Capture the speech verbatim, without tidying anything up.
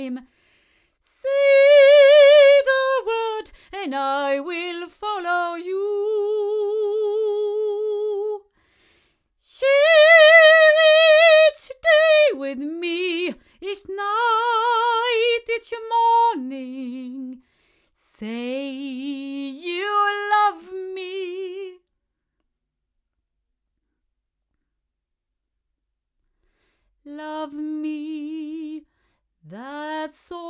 time. Say the word and I will follow you. Share each day with me, each night, each morning. Say you love me. Love me, that's all.